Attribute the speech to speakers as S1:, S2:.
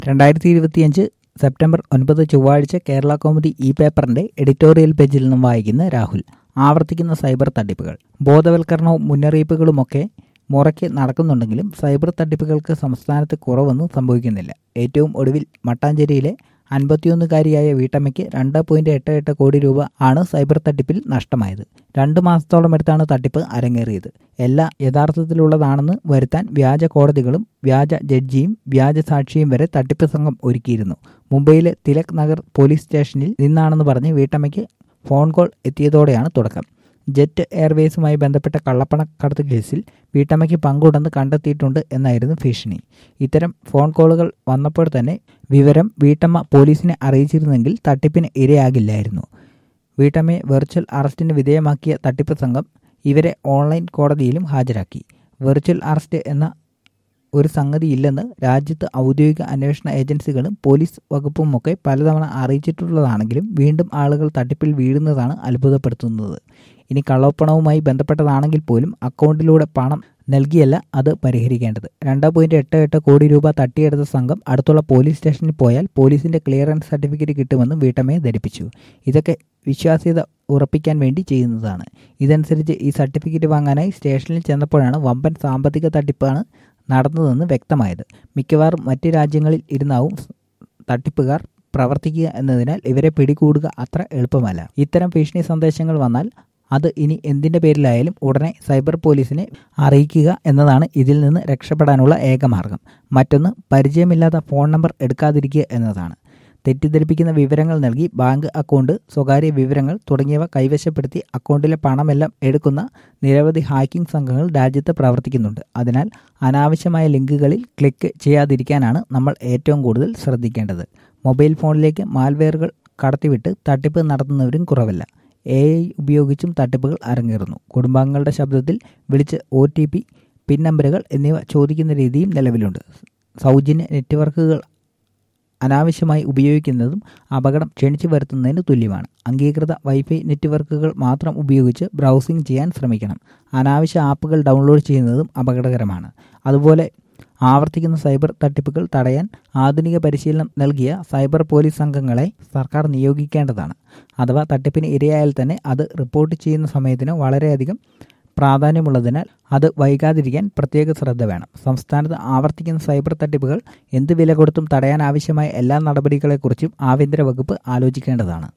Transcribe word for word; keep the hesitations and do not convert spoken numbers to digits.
S1: രണ്ടായിരത്തി ഇരുപത്തിയഞ്ച് സെപ്റ്റംബർ ഒൻപത് ചൊവ്വാഴ്ച കേരള കൗമുദി ഇ പേപ്പറിന്റെ എഡിറ്റോറിയൽ പേജിൽ നിന്നും വായിക്കുന്ന രാഹുൽ. ആവർത്തിക്കുന്ന സൈബർ തട്ടിപ്പുകൾ. ബോധവൽക്കരണവും മുന്നറിയിപ്പുകളുമൊക്കെ മുറയ്ക്ക് നടക്കുന്നുണ്ടെങ്കിലും സൈബർ തട്ടിപ്പുകൾക്ക് സംസ്ഥാനത്ത് കുറവൊന്നും സംഭവിക്കുന്നില്ല. ഏറ്റവും ഒടുവിൽ മട്ടാഞ്ചേരിയിലെ അൻപത്തിയൊന്നുകാരിയായ വീട്ടമ്മയ്ക്ക് രണ്ട് പോയിന്റ് എട്ട് എട്ട് കോടി രൂപ ആണ് സൈബർ തട്ടിപ്പിൽ നഷ്ടമായത്. രണ്ട് മാസത്തോളം എടുത്താണ് തട്ടിപ്പ് അരങ്ങേറിയത്. എല്ലാ യഥാർത്ഥത്തിലുള്ളതാണെന്ന് വരുത്താൻ വ്യാജ കോടതികളും വ്യാജ ജഡ്ജിയും വ്യാജ സാക്ഷിയും വരെ തട്ടിപ്പ് സംഘം ഒരുക്കിയിരുന്നു. മുംബൈയിലെ തിലക് നഗർ പോലീസ് സ്റ്റേഷനിൽ നിന്നാണെന്ന് പറഞ്ഞ് വീട്ടമ്മയ്ക്ക് ഫോൺ കോൾ എത്തിയതോടെയാണ് തുടക്കം. ജെറ്റ് എയർവേസുമായി ബന്ധപ്പെട്ട കള്ളപ്പണക്കടത്ത് കേസിൽ വീട്ടമ്മയ്ക്ക് പങ്കുണ്ടെന്ന് കണ്ടെത്തിയിട്ടുണ്ട് എന്നായിരുന്നു ഭീഷണി. ഇത്തരം ഫോൺ കോളുകൾ വന്നപ്പോൾ തന്നെ വിവരം വീട്ടമ്മ പോലീസിനെ അറിയിച്ചിരുന്നെങ്കിൽ തട്ടിപ്പിന് ഇരയാകില്ലായിരുന്നു. വീട്ടമ്മയെ വെർച്വൽ അറസ്റ്റിന് വിധേയമാക്കിയ തട്ടിപ്പ് സംഘം ഇവരെ ഓൺലൈൻ കോടതിയിലും ഹാജരാക്കി. വെർച്വൽ അറസ്റ്റ് എന്ന ഒരു സംഗതി ഇല്ലെന്ന് രാജ്യത്ത് ഔദ്യോഗിക അന്വേഷണ ഏജൻസികളും പോലീസ് വകുപ്പുമൊക്കെ പലതവണ അറിയിച്ചിട്ടുള്ളതാണെങ്കിലും വീണ്ടും ആളുകൾ തട്ടിപ്പിൽ വീഴുന്നതാണ് അത്ഭുതപ്പെടുത്തുന്നത്. ഇനി കള്ളപ്പണവുമായി ബന്ധപ്പെട്ടതാണെങ്കിൽ പോലും അക്കൗണ്ടിലൂടെ പണം നൽകിയല്ല അത് പരിഹരിക്കേണ്ടത്. രണ്ട് പോയിന്റ് എട്ട് എട്ട് കോടി രൂപ തട്ടിയെടുത്ത സംഘം അടുത്തുള്ള പോലീസ് സ്റ്റേഷനിൽ പോയാൽ പോലീസിന്റെ ക്ലിയറൻസ് സർട്ടിഫിക്കറ്റ് കിട്ടുമെന്നും വീട്ടമ്മയെ ധരിപ്പിച്ചു. ഇതൊക്കെ വിശ്വാസ്യത ഉറപ്പിക്കാൻ വേണ്ടി ചെയ്യുന്നതാണ്. ഇതനുസരിച്ച് ഈ സർട്ടിഫിക്കറ്റ് വാങ്ങാനായി സ്റ്റേഷനിൽ ചെന്നപ്പോഴാണ് വമ്പൻ സാമ്പത്തിക തട്ടിപ്പാണ് നടന്നതെന്ന് വ്യക്തമായത്. മിക്കവാറും മറ്റ് രാജ്യങ്ങളിൽ ഇരുന്നാവും തട്ടിപ്പുകാർ പ്രവർത്തിക്കുക എന്നതിനാൽ ഇവരെ പിടികൂടുക അത്ര എളുപ്പമല്ല. ഇത്തരം ഭീഷണി സന്ദേശങ്ങൾ വന്നാൽ അത് ഇനി എന്തിൻ്റെ പേരിലായാലും ഉടനെ സൈബർ പോലീസിനെ അറിയിക്കുക എന്നതാണ് ഇതിൽ നിന്ന് രക്ഷപ്പെടാനുള്ള ഏക മാർഗം. മറ്റൊന്ന്, പരിചയമില്ലാത്ത ഫോൺ നമ്പർ എടുക്കാതിരിക്കുക എന്നതാണ്. തെറ്റിദ്ധരിപ്പിക്കുന്ന വിവരങ്ങൾ നൽകി ബാങ്ക് അക്കൗണ്ട്, സ്വകാര്യ വിവരങ്ങൾ തുടങ്ങിയവ കൈവശപ്പെടുത്തി അക്കൗണ്ടിലെ പണമെല്ലാം എടുക്കുന്ന നിരവധി ഹാക്കിംഗ് സംഘങ്ങൾ രാജ്യത്ത് പ്രവർത്തിക്കുന്നുണ്ട്. അതിനാൽ അനാവശ്യമായ ലിങ്കുകളിൽ ക്ലിക്ക് ചെയ്യാതിരിക്കാനാണ് നമ്മൾ ഏറ്റവും കൂടുതൽ ശ്രദ്ധിക്കേണ്ടത്. മൊബൈൽ ഫോണിലേക്ക് മാൽവെയറുകൾ കടത്തിവിട്ട് തട്ടിപ്പ് നടത്തുന്നവരും കുറവല്ല. എ ഐ ഉപയോഗിച്ചും തട്ടിപ്പുകൾ അരങ്ങേറുന്നു. കുടുംബാംഗങ്ങളുടെ ശബ്ദത്തിൽ വിളിച്ച് ഒ ടി പി, പിൻ നമ്പറുകൾ എന്നിവ ചോദിക്കുന്ന രീതിയും നിലവിലുണ്ട്. സൗജന്യ നെറ്റ്വർക്കുകൾ അനാവശ്യമായി ഉപയോഗിക്കുന്നതും അപകടം ക്ഷണിച്ചു വരുത്തുന്നതിന് തുല്യമാണ്. അംഗീകൃത വൈഫൈ നെറ്റ്വർക്കുകൾ മാത്രം ഉപയോഗിച്ച് ബ്രൗസിംഗ് ചെയ്യാൻ ശ്രമിക്കണം. അനാവശ്യ ആപ്പുകൾ ഡൗൺലോഡ് ചെയ്യുന്നതും അപകടകരമാണ്. അതുപോലെ ആവർത്തിക്കുന്ന സൈബർ തട്ടിപ്പുകൾ തടയാൻ ആധുനിക പരിശീലനം നൽകിയ സൈബർ പോലീസ് സംഘങ്ങളെ സർക്കാർ നിയോഗിക്കേണ്ടതാണ്. അഥവാ തട്ടിപ്പിന് ഇരയായാൽ തന്നെ അത് റിപ്പോർട്ട് ചെയ്യുന്ന സമയത്തിന് വളരെയധികം പ്രാധാന്യമുള്ളതിനാൽ അത് വൈകാതിരിക്കാൻ പ്രത്യേക ശ്രദ്ധ വേണം. സംസ്ഥാനത്ത് ആവർത്തിക്കുന്ന സൈബർ തട്ടിപ്പുകൾ എന്ത് വില കൊടുത്തും തടയാൻ ആവശ്യമായ എല്ലാ നടപടികളെക്കുറിച്ചും ആഭ്യന്തര വകുപ്പ് ആലോചിക്കേണ്ടതാണ്.